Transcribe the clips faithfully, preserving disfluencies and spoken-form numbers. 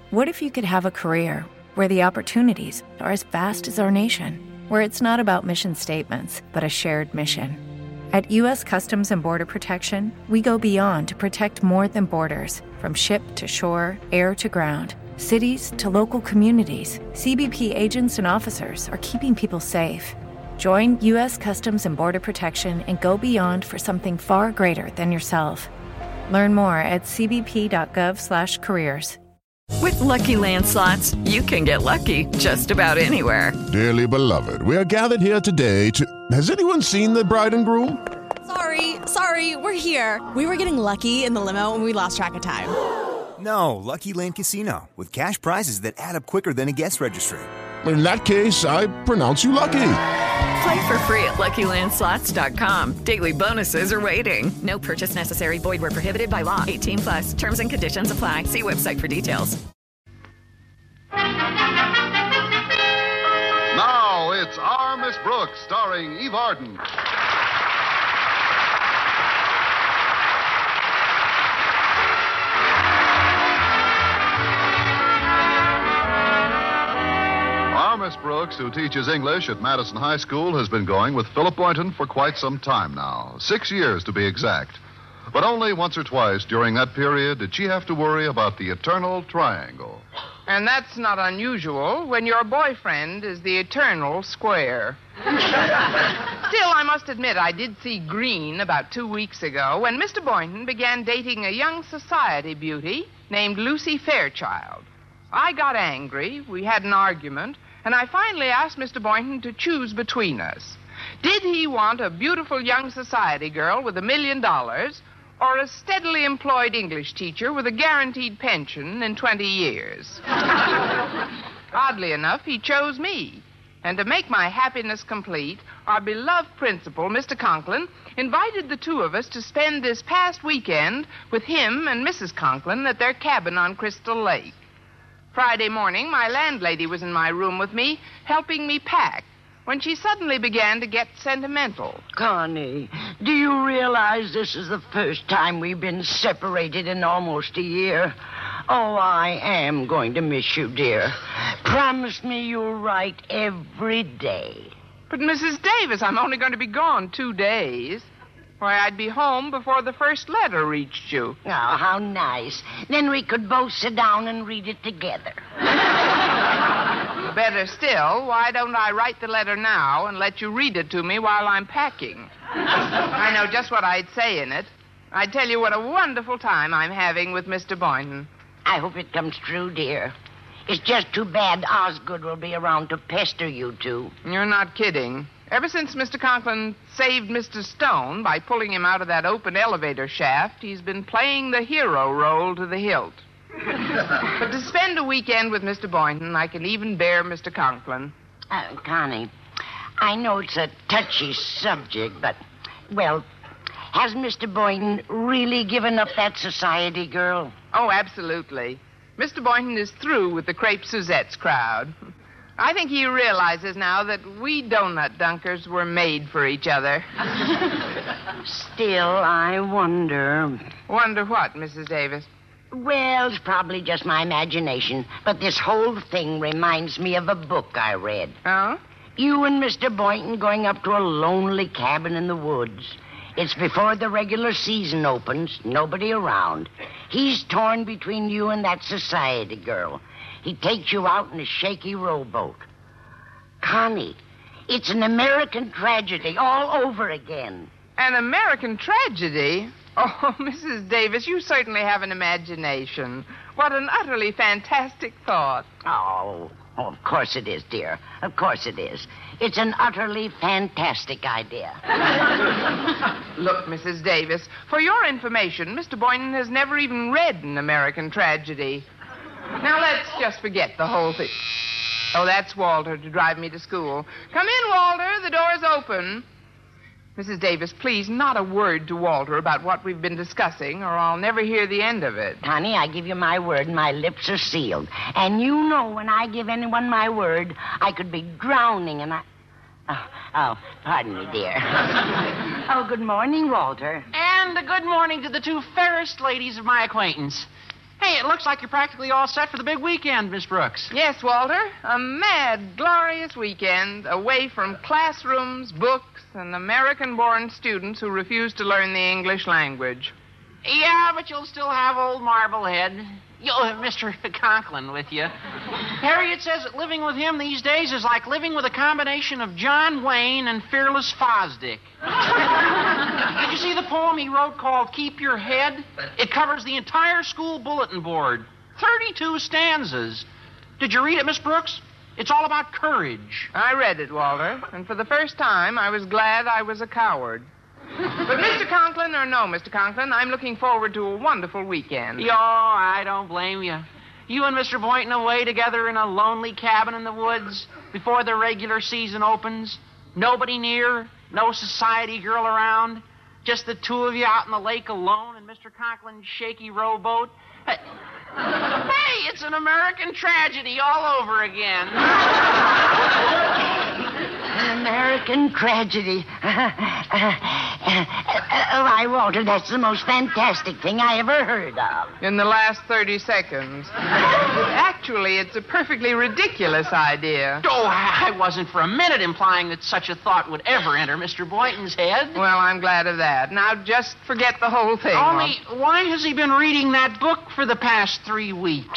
What if you could have a career where the opportunities are as vast as our nation, where it's not about mission statements, but a shared mission? At U S Customs and Border Protection, we go beyond to protect more than borders. From ship to shore, air to ground, cities to local communities, C B P agents and officers are keeping people safe. Join U S Customs and Border Protection and go beyond for something far greater than yourself. Learn more at c b p dot gov slash careers. With Lucky Land Slots, you can get lucky just about anywhere. Dearly beloved, we are gathered here today to... Has anyone seen the bride and groom? Sorry, sorry, we're here. We were getting lucky in the limo and we lost track of time. No, Lucky Land Casino, with cash prizes that add up quicker than a guest registry. In that case, I pronounce you lucky. Play for free at lucky land slots dot com. Daily bonuses are waiting. No purchase necessary. Void where prohibited by law. eighteen plus. Terms and conditions apply. See website for details. Now it's Our Miss Brooks, starring Eve Arden. Miss Brooks, who teaches English at Madison High School, has been going with Philip Boynton for quite some time now. Six years, to be exact. But only once or twice during that period did she have to worry about the eternal triangle. And that's not unusual when your boyfriend is the eternal square. Still, I must admit I did see green about two weeks ago when Mister Boynton began dating a young society beauty named Lucy Fairchild. I got angry, we had an argument, and I finally asked Mister Boynton to choose between us. Did he want a beautiful young society girl with a million dollars or a steadily employed English teacher with a guaranteed pension in twenty years? Oddly enough, he chose me. And to make my happiness complete, our beloved principal, Mister Conklin, invited the two of us to spend this past weekend with him and Missus Conklin at their cabin on Crystal Lake. Friday morning, my landlady was in my room with me, helping me pack, when she suddenly began to get sentimental. Connie, do you realize this is the first time we've been separated in almost a year? Oh, I am going to miss you, dear. Promise me you'll write every day. But, Missus Davis, I'm only going to be gone two days. Why, I'd be home before the first letter reached you. Oh, how nice. Then we could both sit down and read it together. Better still, why don't I write the letter now and let you read it to me while I'm packing? I know just what I'd say in it. I'd tell you what a wonderful time I'm having with Mister Boynton. I hope it comes true, dear. It's just too bad Osgood will be around to pester you two. You're not kidding. Ever since Mister Conklin saved Mister Stone by pulling him out of that open elevator shaft, he's been playing the hero role to the hilt. But to spend a weekend with Mister Boynton, I can even bear Mister Conklin. Uh, Connie, I know it's a touchy subject, but, well, has Mister Boynton really given up that society girl? Oh, absolutely. Mister Boynton is through with the Crepe Suzette's crowd. I think he realizes now that we donut dunkers were made for each other. Still, I wonder... Wonder what, Missus Davis? Well, it's probably just my imagination, but this whole thing reminds me of a book I read. Oh? You and Mister Boynton going up to a lonely cabin in the woods. It's before the regular season opens, nobody around. He's torn between you and that society girl. He takes you out in a shaky rowboat. Connie, it's an American tragedy all over again. An American tragedy? Oh, Missus Davis, you certainly have an imagination. What an utterly fantastic thought. Oh, oh, of course it is, dear. Of course it is. It's an utterly fantastic idea. Look, Missus Davis, for your information, Mister Boynton has never even read an American tragedy. Now, let's just forget the whole thing. Oh, that's Walter to drive me to school. Come in, Walter. The door's open. Missus Davis, please, not a word to Walter about what we've been discussing, or I'll never hear the end of it. Honey, I give you my word, my lips are sealed. And you know when I give anyone my word, I could be drowning and I... Oh, oh pardon me, dear. Oh, good morning, Walter. And a good morning to the two fairest ladies of my acquaintance. Hey, it looks like you're practically all set for the big weekend, Miss Brooks. Yes, Walter. A mad, glorious weekend away from classrooms, books, and American-born students who refuse to learn the English language. Yeah, but you'll still have old Marblehead. You'll have Mister Conklin with you. Harriet says that living with him these days is like living with a combination of John Wayne and Fearless Fosdick. Did you see the poem he wrote called Keep Your Head? It covers the entire school bulletin board. thirty-two stanzas. Did you read it, Miss Brooks? It's all about courage. I read it, Walter, and for the first time, I was glad I was a coward. But Mister Conklin, or no, Mister Conklin, I'm looking forward to a wonderful weekend. Yo, I don't blame you. You and Mister Boynton away together in a lonely cabin in the woods before the regular season opens. Nobody near, no society girl around. Just the two of you out in the lake alone in Mister Conklin's shaky rowboat. Hey, hey, it's an American tragedy all over again. An American tragedy. Why, Walter, that's the most fantastic thing I ever heard of. In the last thirty seconds. Actually, it's a perfectly ridiculous idea. Oh, I wasn't for a minute implying that such a thought would ever enter Mister Boynton's head. Well, I'm glad of that. Now, just forget the whole thing. Only, why has he been reading that book for the past three weeks?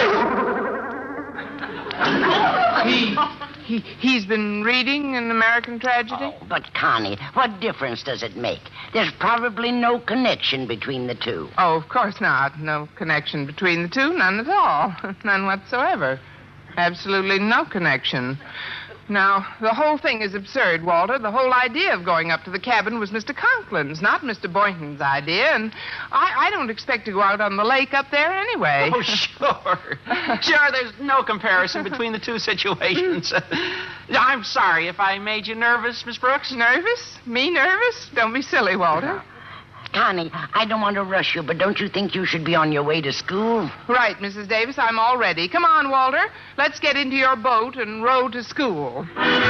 he... He, he's been reading An American Tragedy? Oh, but, Connie, what difference does it make? There's probably no connection between the two. Oh, of course not. No connection between the two. None at all. None whatsoever. Absolutely no connection. Now, the whole thing is absurd, Walter. The whole idea of going up to the cabin was Mister Conklin's, not Mister Boynton's idea, and I, I don't expect to go out on the lake up there anyway. Oh, sure. Sure, there's no comparison between the two situations. I'm sorry if I made you nervous, Miss Brooks. Nervous? Me nervous? Don't be silly, Walter. Connie, I don't want to rush you, but don't you think you should be on your way to school? Right, Missus Davis, I'm all ready. Come on, Walter. Let's get into your boat and row to school.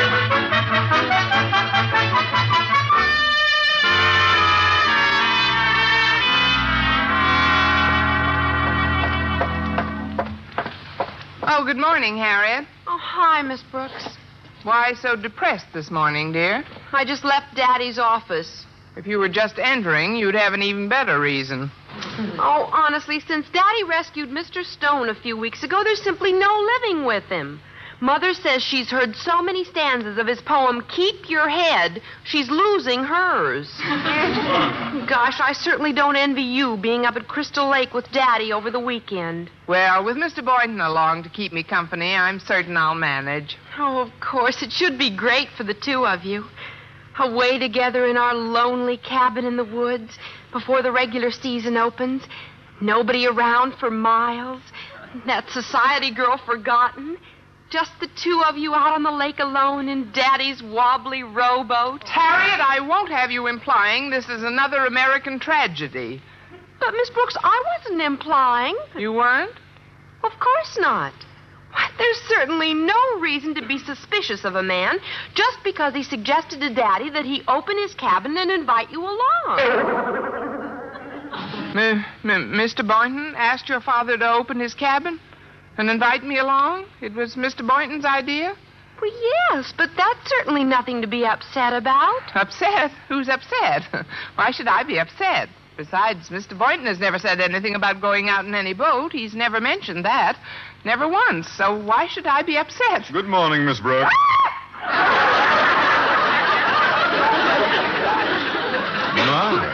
Oh, good morning, Harriet. Oh, hi, Miss Brooks. Why so depressed this morning, dear? I just left Daddy's office. If you were just entering, you'd have an even better reason. Oh, honestly, since Daddy rescued Mister Stone a few weeks ago, there's simply no living with him. Mother says she's heard so many stanzas of his poem, Keep Your Head, she's losing hers. Gosh, I certainly don't envy you being up at Crystal Lake with Daddy over the weekend. Well, with Mister Boynton along to keep me company, I'm certain I'll manage. Oh, of course, it should be great for the two of you. Away together in our lonely cabin in the woods before the regular season opens. Nobody around for miles. That society girl forgotten. Just the two of you out on the lake alone in Daddy's wobbly rowboat. Harriet, I won't have you implying this is another American tragedy. But, Miss Brooks, I wasn't implying. You weren't? Of course not. Why, there's certainly no reason to be suspicious of a man just because he suggested to Daddy that he open his cabin and invite you along. M- M- Mister Boynton asked your father to open his cabin and invite me along? It was Mister Boynton's idea? Well, yes, but that's certainly nothing to be upset about. Upset? Who's upset? Why should I be upset? Besides, Mister Boynton has never said anything about going out in any boat. He's never mentioned that. Never once. So why should I be upset? Good morning, Miss Brooks. My.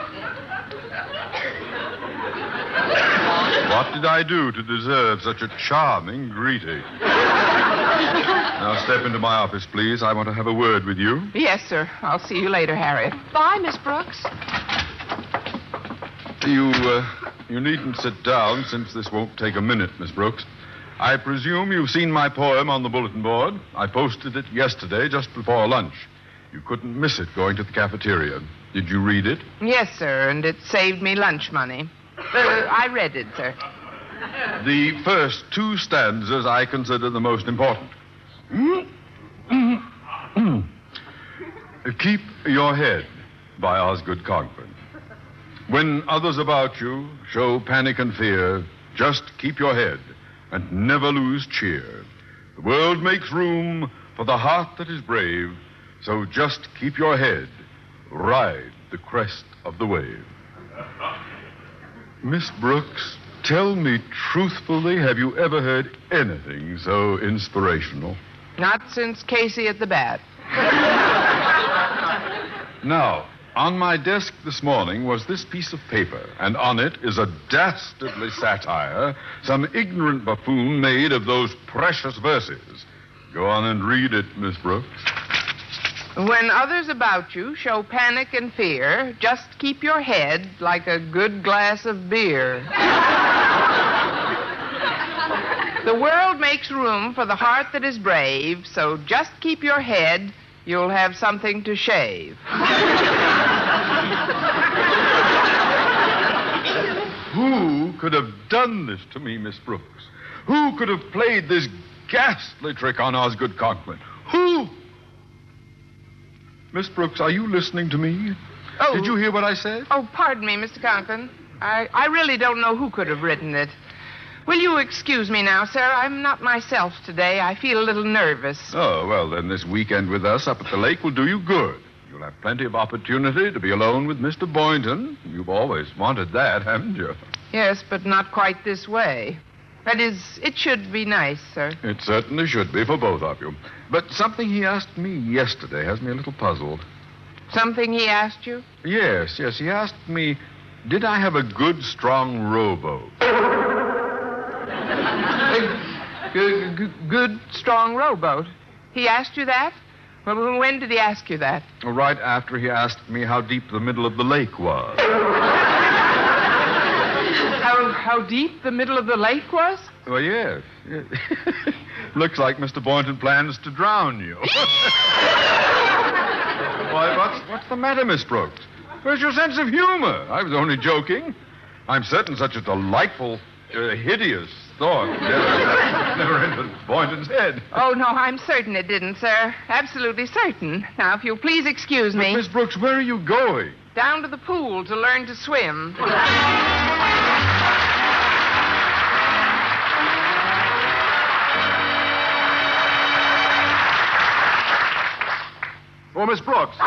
What did I do to deserve such a charming greeting? Now step into my office, please. I want to have a word with you. Yes, sir. I'll see you later, Harriet. Bye, Miss Brooks. You, uh, you needn't sit down, since this won't take a minute, Miss Brooks. I presume you've seen my poem on the bulletin board. I posted it yesterday, just before lunch. You couldn't miss it going to the cafeteria. Did you read it? Yes, sir, and it saved me lunch money. Uh, I read it, sir. The first two stanzas I consider the most important. Keep Your Head, by Osgood Conklin. When others about you show panic and fear, just keep your head and never lose cheer. The world makes room for the heart that is brave, so just keep your head. Ride the crest of the wave. Miss Brooks, tell me truthfully, have you ever heard anything so inspirational? Not since Casey at the bat. Now, on my desk this morning was this piece of paper, and on it is a dastardly satire some ignorant buffoon made of those precious verses. Go on and read it, Miss Brooks. When others about you show panic and fear, just keep your head like a good glass of beer. The world makes room for the heart that is brave, so just keep your head. You'll have something to shave. Who could have done this to me, Miss Brooks? Who could have played this ghastly trick on Osgood Conklin? Who? Miss Brooks, are you listening to me? Oh. Did you hear what I said? Oh, pardon me, Mister Conklin. I, I really don't know who could have written it. Will you excuse me now, sir? I'm not myself today. I feel a little nervous. Oh, well, then this weekend with us up at the lake will do you good. You'll have plenty of opportunity to be alone with Mister Boynton. You've always wanted that, haven't you? Yes, but not quite this way. That is, it should be nice, sir. It certainly should be for both of you. But something he asked me yesterday has me a little puzzled. Something he asked you? Yes, yes. He asked me, did I have a good, strong rowboat? A good, good, good, strong rowboat. He asked you that? Well, when did he ask you that? Right after he asked me how deep the middle of the lake was. How, how deep the middle of the lake was? Well, yes. yes. Looks like Mister Boynton plans to drown you. Why, what's, what's the matter, Miss Brooks? Where's your sense of humor? I was only joking. I'm certain such a delightful, uh, hideous thought never, never entered Boynton's head. Oh, no, I'm certain it didn't, sir. Absolutely certain. Now, if you'll please excuse but me. Miss Brooks, where are you going? Down to the pool to learn to swim. Oh, Miss Brooks.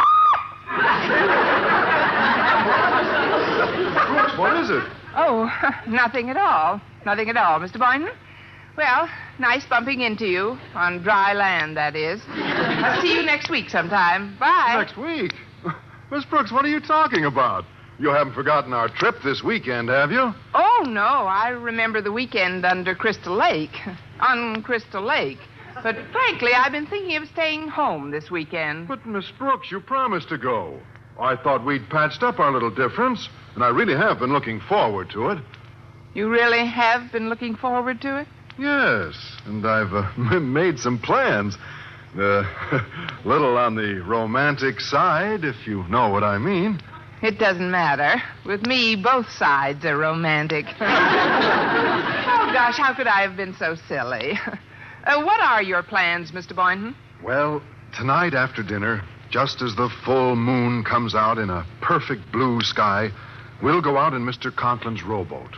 Brooks, what is it? Oh, nothing at all. Nothing at all, Mister Boynton. Well, nice bumping into you. On dry land, that is. I'll see you next week sometime. Bye. Next week? Miss Brooks, what are you talking about? You haven't forgotten our trip this weekend, have you? Oh, no. I remember the weekend under Crystal Lake. On Crystal Lake. But frankly, I've been thinking of staying home this weekend. But, Miss Brooks, you promised to go. I thought we'd patched up our little difference, and I really have been looking forward to it. You really have been looking forward to it? Yes, and I've uh, made some plans. A uh, little on the romantic side, if you know what I mean. It doesn't matter. With me, both sides are romantic. Oh, gosh, how could I have been so silly? Uh, what are your plans, Mister Boynton? Well, tonight after dinner, just as the full moon comes out in a perfect blue sky, we'll go out in Mister Conklin's rowboat.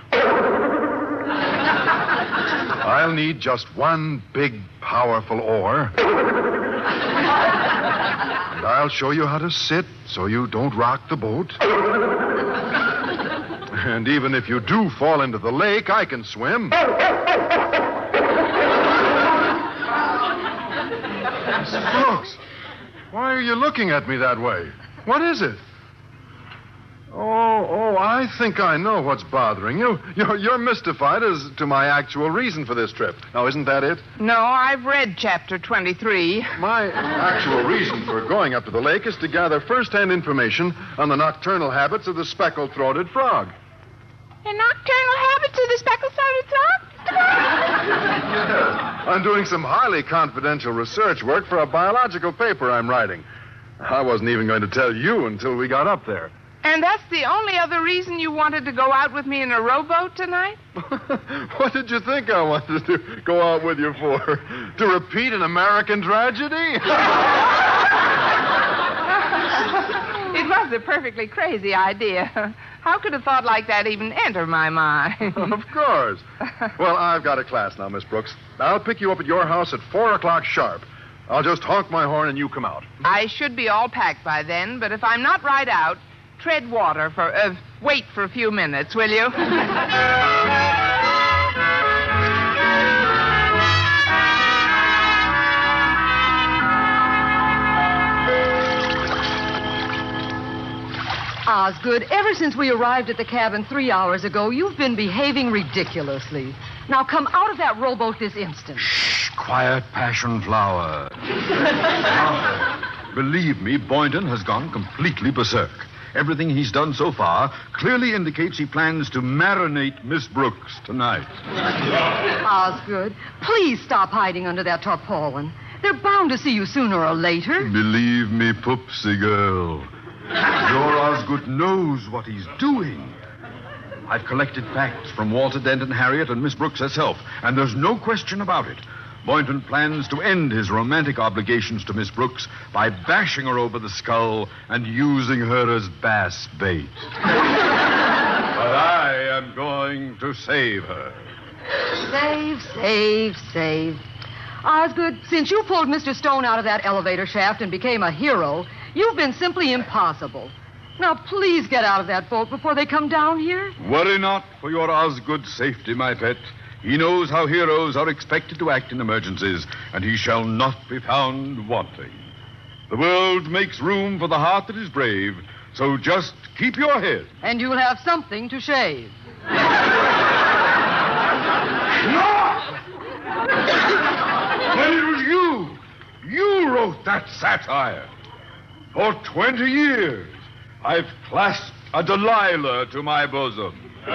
I'll need just one big, powerful oar. And I'll show you how to sit so you don't rock the boat. And even if you do fall into the lake, I can swim. Miss Brooks, why are you looking at me that way? What is it? Oh, oh, I think I know what's bothering you. You're, you're mystified as to my actual reason for this trip. Now, isn't that it? No, I've read chapter twenty-three. My actual reason for going up to the lake is to gather first-hand information on the nocturnal habits of the speckled-throated frog. The nocturnal habits of the speckled-throated frog? Yes. I'm doing some highly confidential research work for a biological paper I'm writing. I wasn't even going to tell you until we got up there. And that's the only other reason you wanted to go out with me in a rowboat tonight? What did you think I wanted to go out with you for? To repeat an American tragedy? It was a perfectly crazy idea. How could a thought like that even enter my mind? Of course. Well, I've got a class now, Miss Brooks. I'll pick you up at your house at four o'clock sharp. I'll just honk my horn and you come out. I should be all packed by then, but if I'm not right out, tread water for, uh, wait for a few minutes, will you? Osgood, ever since we arrived at the cabin three hours ago, you've been behaving ridiculously. Now come out of that rowboat this instant. Shh, quiet, passion flower. Now, believe me, Boynton has gone completely berserk. Everything he's done so far clearly indicates he plans to marinate Miss Brooks tonight. Osgood, please stop hiding under that tarpaulin. They're bound to see you sooner or later. Believe me, Poopsie girl. Your Osgood knows what he's doing. I've collected facts from Walter Dent and Harriet and Miss Brooks herself, and there's no question about it. Boynton plans to end his romantic obligations to Miss Brooks by bashing her over the skull and using her as bass bait. But I am going to save her. Save, save, save. Osgood, since you pulled Mister Stone out of that elevator shaft and became a hero, you've been simply impossible. Now, please get out of that boat before they come down here. Worry not for your Osgood's safety, my pet. He knows how heroes are expected to act in emergencies, and he shall not be found wanting. The world makes room for the heart that is brave, so just keep your head. And you'll have something to shave. When it was you, you wrote that satire. For twenty years, I've clasped a Delilah to my bosom.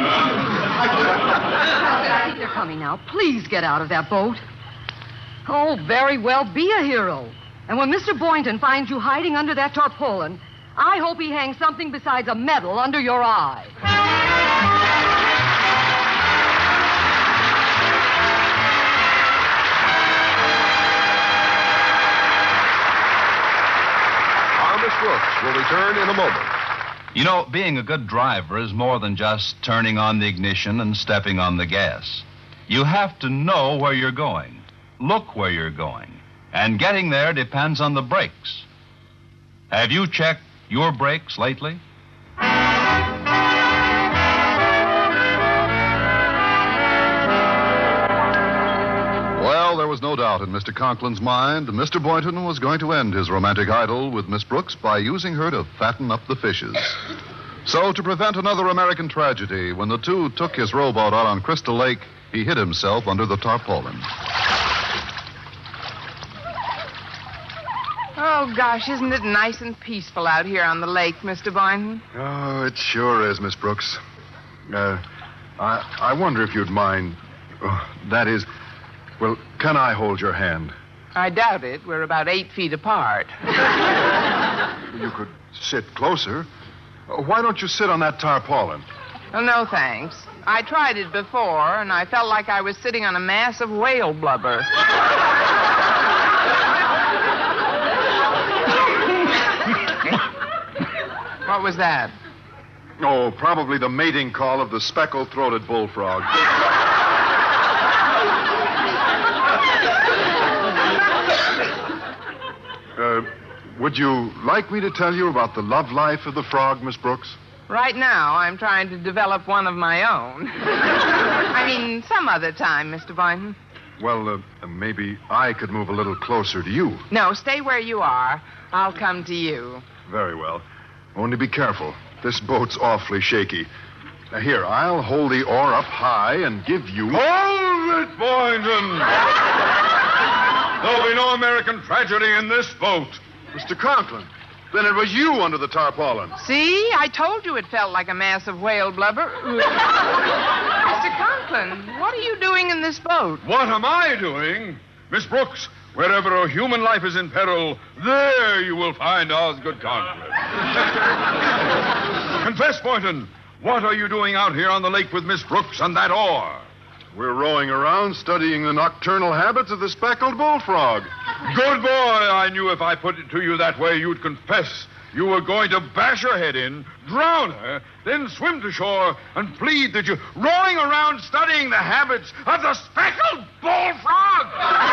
I think they're coming now. Please get out of that boat. Oh, very well, be a hero. And when Mister Boynton finds you hiding under that tarpaulin, I hope he hangs something besides a medal under your eye. Brooks will return in a moment. You know, being a good driver is more than just turning on the ignition and stepping on the gas. You have to know where you're going, look where you're going, and getting there depends on the brakes. Have you checked your brakes lately? Well, there was no doubt in Mister Conklin's mind. Mister Boynton was going to end his romantic idyll with Miss Brooks by using her to fatten up the fishes. So, to prevent another American tragedy, when the two took his rowboat out on Crystal Lake, he hid himself under the tarpaulin. Oh, gosh, isn't it nice and peaceful out here on the lake, Mister Boynton? Oh, it sure is, Miss Brooks. Uh, I, I wonder if you'd mind. Oh, that is, well, can I hold your hand? I doubt it. We're about eight feet apart. You could sit closer. Uh, Why don't you sit on that tarpaulin? Oh, no, thanks. I tried it before, and I felt like I was sitting on a mass of whale blubber. What was that? Oh, probably the mating call of the speckled-throated bullfrog. uh, would you like me to tell you about the love life of the frog, Miss Brooks? Right now, I'm trying to develop one of my own. I mean, some other time, Mister Boynton. Well, uh, maybe I could move a little closer to you. No, stay where you are. I'll come to you. Very well. Only be careful. This boat's awfully shaky. Now, here, I'll hold the oar up high and give you... Hold it, Boynton! There'll be no American tragedy in this boat. Mister Conklin, then it was you under the tarpaulin. See? I told you it felt like a mass of whale blubber. Mister Conklin, what are you doing in this boat? What am I doing? Miss Brooks, wherever a human life is in peril, there you will find Osgood Conklin. Confess, Boynton, what are you doing out here on the lake with Miss Brooks and that oar? We're rowing around studying the nocturnal habits of the speckled bullfrog. Good boy. I knew if I put it to you that way, you'd confess. you were going to bash her head in, drown her, then swim to shore and plead that you're rolling around studying the habits of the speckled bullfrog.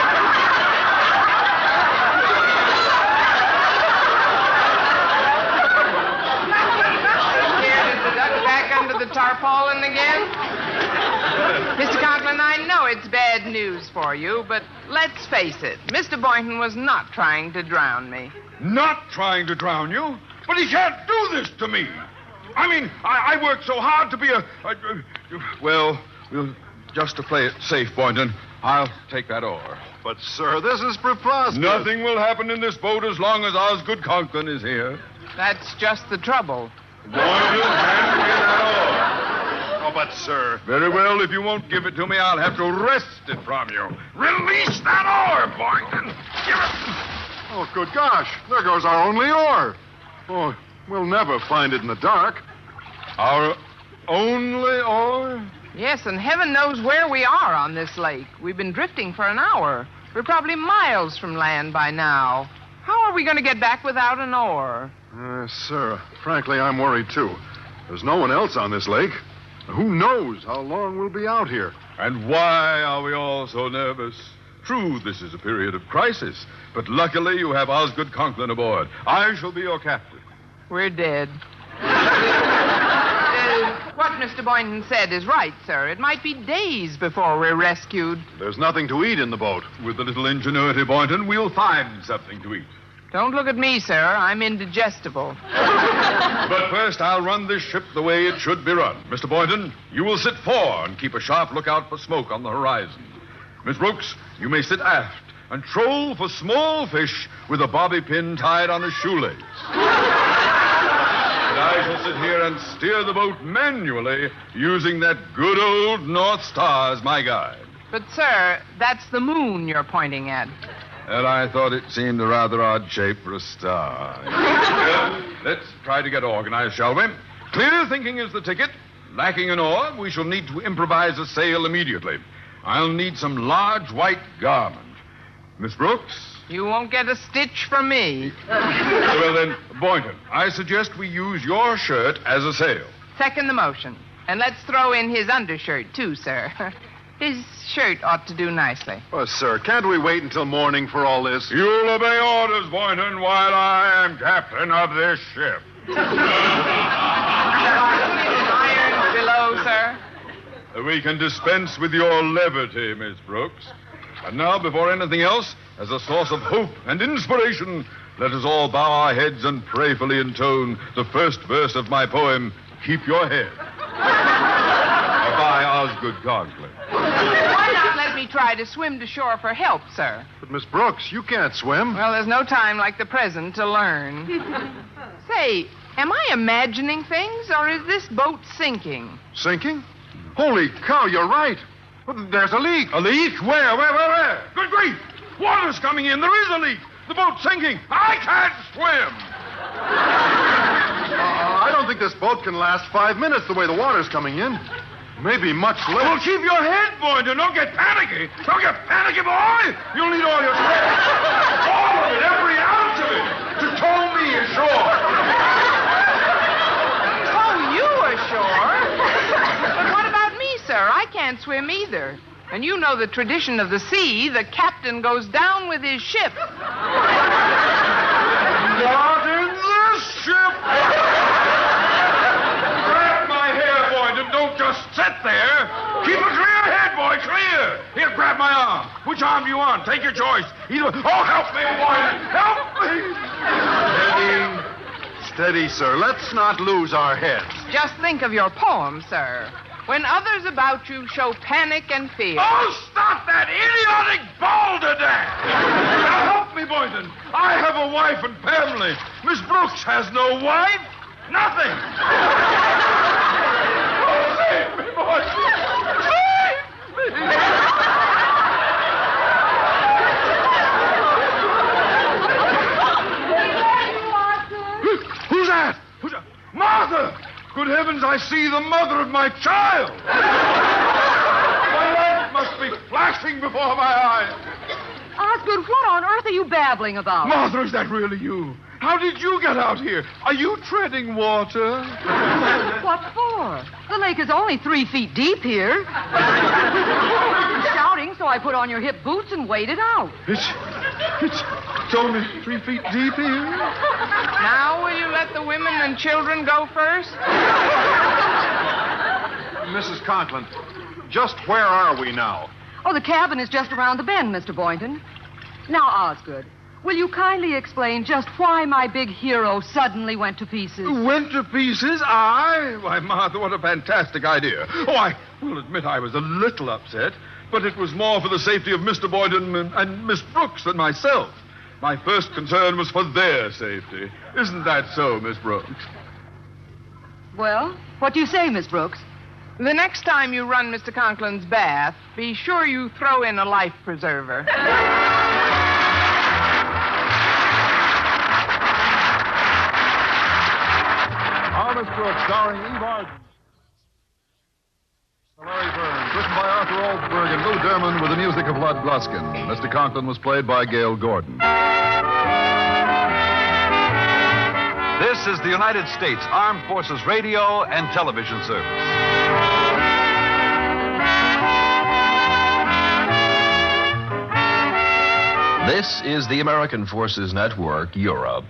Back under the tarpaulin again? Mister Conklin, I know it's bad news for you, but let's face it. Mister Boynton was not trying to drown me. Not trying to drown you? But he can't do this to me. I mean, I, I worked so hard to be a, a, a... Well, well, just to play it safe, Boynton, I'll take that oar. But, sir, this is preposterous. Nothing will happen in this boat as long as Osgood Conklin is here. That's just the trouble. Boynton, hand me that oar. Oh, but, sir... Very well, if you won't give it to me, I'll have to wrest it from you. Release that oar, Boynton. Give it. Oh, good gosh. There goes our only oar. Oh, we'll never find it in the dark. Our only oar? Yes, and heaven knows where we are on this lake. We've been drifting for an hour. We're probably miles from land by now. How are we going to get back without an oar? Uh, sir, frankly, I'm worried, too. There's no one else on this lake. Who knows how long we'll be out here? And why are we all so nervous? True, this is a period of crisis, but luckily you have Osgood Conklin aboard. I shall be your captain. We're dead. uh, what Mister Boynton said is right, sir. It might be days before we're rescued. There's nothing to eat in the boat. With a little ingenuity, Boynton, we'll find something to eat. Don't look at me, sir. I'm indigestible. But first, I'll run this ship the way it should be run. Mister Boynton, you will sit fore and keep a sharp lookout for smoke on the horizon. Miss Brooks, you may sit aft and troll for small fish with a bobby pin tied on a shoelace. And I shall sit here and steer the boat manually using that good old North Star as my guide. But, sir, that's the moon you're pointing at. And I thought it seemed a rather odd shape for a star. Well, let's try to get organized, shall we? Clear thinking is the ticket. Lacking an oar, we shall need to improvise a sail immediately. I'll need some large white garment. Miss Brooks? You won't get a stitch from me. Well, then, Boynton, I suggest we use your shirt as a sail. Second the motion. And let's throw in his undershirt, too, sir. His shirt ought to do nicely. Oh, sir, can't we wait until morning for all this? You'll obey orders, Boynton, while I am captain of this ship. Iron below, sir. We can dispense with your levity, Miss Brooks. And now, before anything else, as a source of hope and inspiration, let us all bow our heads and prayerfully intone the first verse of my poem, Keep Your Head, by Osgood Conklin. Why not let me try to swim to shore for help, sir? But, Miss Brooks, you can't swim. Well, there's no time like the present to learn. Say, am I imagining things, or is this boat sinking? Sinking? Holy cow, you're right. There's a leak. A leak? Where, where, where, where? Good grief! Water's coming in. There is a leak. The boat's sinking. I can't swim. Uh, I don't think this boat can last five minutes the way the water's coming in. Maybe much less. Well, keep your head, Boynton. Don't get panicky. Don't get panicky, boy. You'll need all your strength. All of it, every ounce of it, to tow me ashore. Tow you ashore? But what about me, sir? I can't swim either. And you know the tradition of the sea. The captain goes down with his ship. Not in this ship. Grab my hair, Boynton. Don't just sit there. Keep a clear head, boy. Clear. Here, grab my arm. Which arm do you want? Take your choice. Either. Oh, help me, Boynton. Help me. Steady. Steady, sir. Let's not lose our heads. Just think of your poem, sir. When others about you show panic and fear. Oh, stop that idiotic balderdash! Now help me, Boynton. I have a wife and family. Miss Brooks has no wife. Nothing. Oh, save me, Boynton. Save me. Who's that? Who's that? Martha! Good heavens, I see the mother of my child. My life must be flashing before my eyes. Osgood, what on earth are you babbling about? Martha, is that really you? How did you get out here? Are you treading water? What for? The lake is only three feet deep here. You're shouting, so I put on your hip boots and waded out. It's, it's, it's only three feet deep here. Now, will you let the women and children go first? Missus Conklin, just where are we now? Oh, the cabin is just around the bend, Mister Boynton. Now, Osgood, will you kindly explain just why my big hero suddenly went to pieces? Went to pieces? I? Why, Martha, what a fantastic idea. Oh, I will admit I was a little upset, but it was more for the safety of Mister Boynton and, and Miss Brooks than myself. My first concern was for their safety. Isn't that so, Miss Brooks? Well, what do you say, Miss Brooks? The next time you run Mister Conklin's bath, be sure you throw in a life preserver. Miss Brooks, starring Eve Arden. Larry Burns, written by Arthur Oldsberg and Lou Derman with the music of Lud Gluskin. Mister Conklin was played by Gail Gordon. This is the United States Armed Forces Radio and Television Service. This is the American Forces Network, Europe.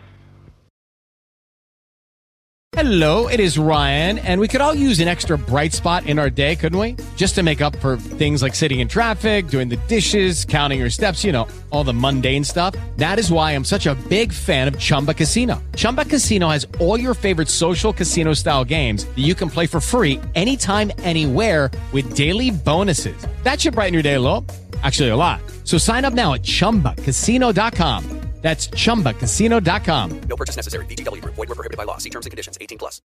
Hello, it is Ryan, and we could all use an extra bright spot in our day, couldn't we? Just to make up for things like sitting in traffic, doing the dishes, counting your steps, you know, all the mundane stuff. That is why I'm such a big fan of Chumba Casino. Chumba Casino has all your favorite social casino-style games that you can play for free anytime, anywhere with daily bonuses. That should brighten your day a little. Actually, a lot. So sign up now at chumba casino dot com. That's chumba casino dot com. No purchase necessary. V G W Group. Void where prohibited by law. See terms and conditions. eighteen plus.